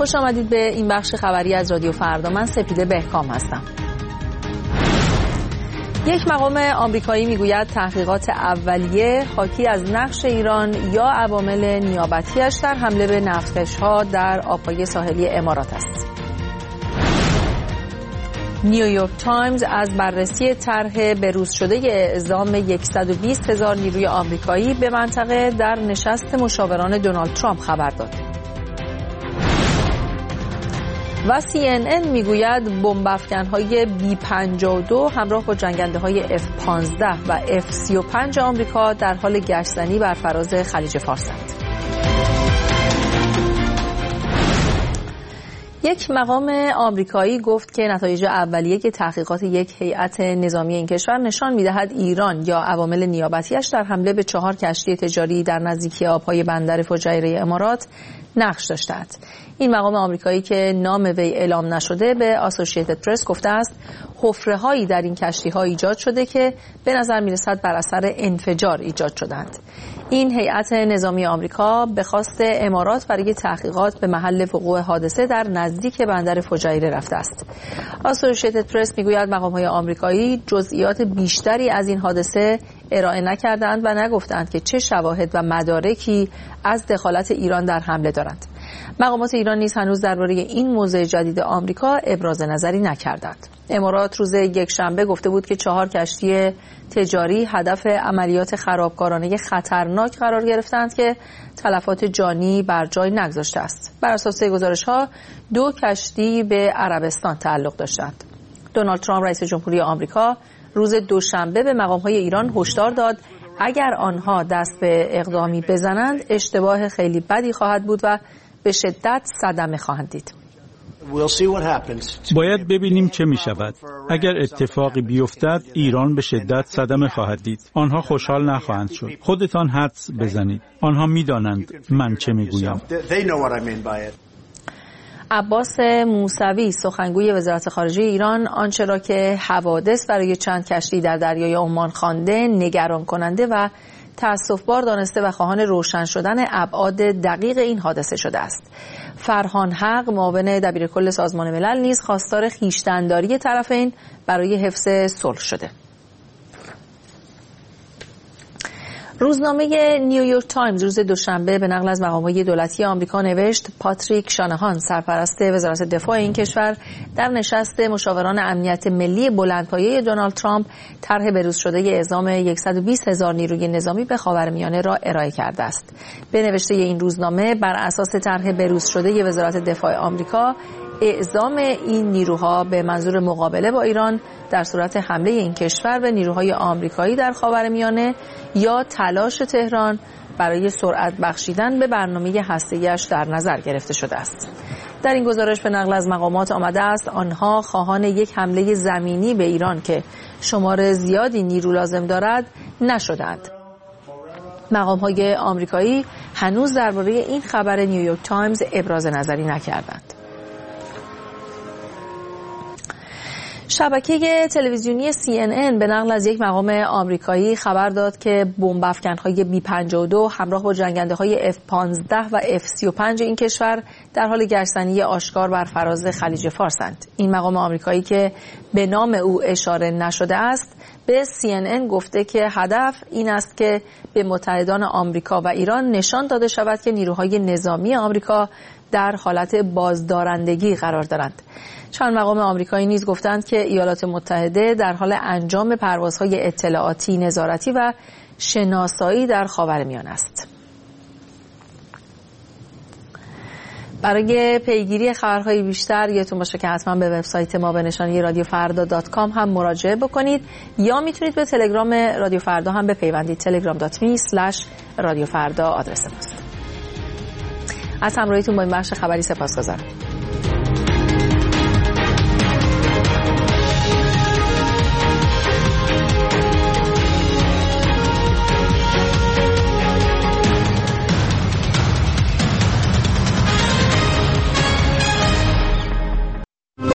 خوش آمدید به این بخش خبری از رادیو فردا. من سپیده بهکام هستم. یک مقام آمریکایی میگوید تحقیقات اولیه حاکی از نقش ایران یا عوامل نیابتیش در حمله به نفتکش‌ها در آبهای ساحلی امارات است. نیویورک تایمز از بررسی طرح بروز شده اعزام 120,000 نیروی آمریکایی به منطقه در نشست مشاوران دونالد ترامپ خبر داد. و CNN میگوید بمب افکن‌های B-52 همراه با جنگنده‌های F-15 و F-35 آمریکا در حال گشتزنی بر فراز خلیج فارسند. یک مقام آمریکایی گفت که نتایج اولیه که تحقیقات یک هیئت نظامی این کشور نشان می‌دهد ایران یا عوامل نیابتیش در حمله به 4 کشتی تجاری در نزدیکی آب‌های بندر فجایره امارات نقش داشته است. این مقام آمریکایی که نام وی اعلام نشده به آسوشییتد پرس گفته است حفره‌هایی در این کشتی‌ها ایجاد شده که به نظر می‌رسد بر اثر انفجار ایجاد شدند. این هیئت نظامی آمریکا به خواست امارات برای تحقیقات به محل وقوع حادثه در نزدیک بندر فجایره رفته است. آسوشییتد پرس میگوید مقام‌های آمریکایی جزئیات بیشتری از این حادثه ارائه نکردند و نگفتند که چه شواهد و مدارکی از دخالت ایران در حمله دارند. مقامات ایران نیز هنوز درباره این موضع جدید آمریکا ابراز نظری نکردند. امارات روز یکشنبه گفته بود که 4 کشتی تجاری هدف عملیات خرابکارانه خطرناک قرار گرفتند که تلفات جانی بر جای نگذاشته است. بر اساس گزارش‌ها 2 کشتی به عربستان تعلق داشتند. دونالد ترامپ رئیس جمهوری آمریکا روز دوشنبه به مقام‌های ایران هشدار داد اگر آنها دست به اقدامی بزنند اشتباه خیلی بدی خواهد بود و به شدت صدمه خواهند دید. باید ببینیم چه می شود. اگر اتفاقی بیفتد ایران به شدت صدمه خواهد دید. آنها خوشحال نخواهند شد. خودتان حدس بزنید. آنها می دانند من چه می گویم. عباس موسوی سخنگوی وزارت خارجه ایران آنچه را که حوادث برای چند کشتی در دریای عمان خوانده نگران کننده و تأسف‌بار دانسته و خواهان روشن شدن ابعاد دقیق این حادثه شده است. فرهان حق معاون دبیرکل سازمان ملل نیز خواستار خویشتن‌داری طرفین برای حفظ صلح شده. روزنامه نیویورک تایمز روز دوشنبه به نقل از مقام‌های دولتی آمریکا نوشت پاتریک شانهان سرپرست وزارت دفاع این کشور در نشست مشاوران امنیت ملی بلندپایه دونالد ترامپ طرح بروز شده اعزام 120,000 نیروی نظامی به خاورمیانه را ارائه کرده است. به نوشته این روزنامه بر اساس طرح بروز شده وزارت دفاع آمریکا اعزام این نیروها به منظور مقابله با ایران در صورت حمله این کشور به نیروهای آمریکایی در خاورمیانه یا تلاش تهران برای سرعت بخشیدن به برنامه هسته‌ایش در نظر گرفته شده است. در این گزارش به نقل از مقامات آمده است آنها خواهان یک حمله زمینی به ایران که شمار زیادی نیرو لازم دارد نشدند. مقام‌های آمریکایی هنوز درباره این خبر نیویورک تایمز ابراز نظری نکردند. شبکه تلویزیونی CNN به نقل از یک مقام آمریکایی خبر داد که بمب افکن‌های B-52 همراه با جنگنده‌های F-15 و F-35 این کشور در حال گشتزنی آشکار بر فراز خلیج فارسند. این مقام آمریکایی که به نام او اشاره نشده است به CNN گفته که هدف این است که به متحدان آمریکا و ایران نشان داده شود که نیروهای نظامی آمریکا در حالت بازدارندگی قرار دارند. چند مقام آمریکایی نیز گفتند که ایالات متحده در حال انجام پروازهای اطلاعاتی، نظارتی و شناسایی در خاورمیانه است. برای پیگیری خبرهای بیشتر یادتون باشه که حتما به وبسایت ما به نشانی radiofarda.com هم مراجعه بکنید یا میتونید به تلگرام رادیو فردا هم بپیوندید. telegram.me/radiofarda آدرس ماست. از همراهیتون با این بخش خبری سپاسگزارم.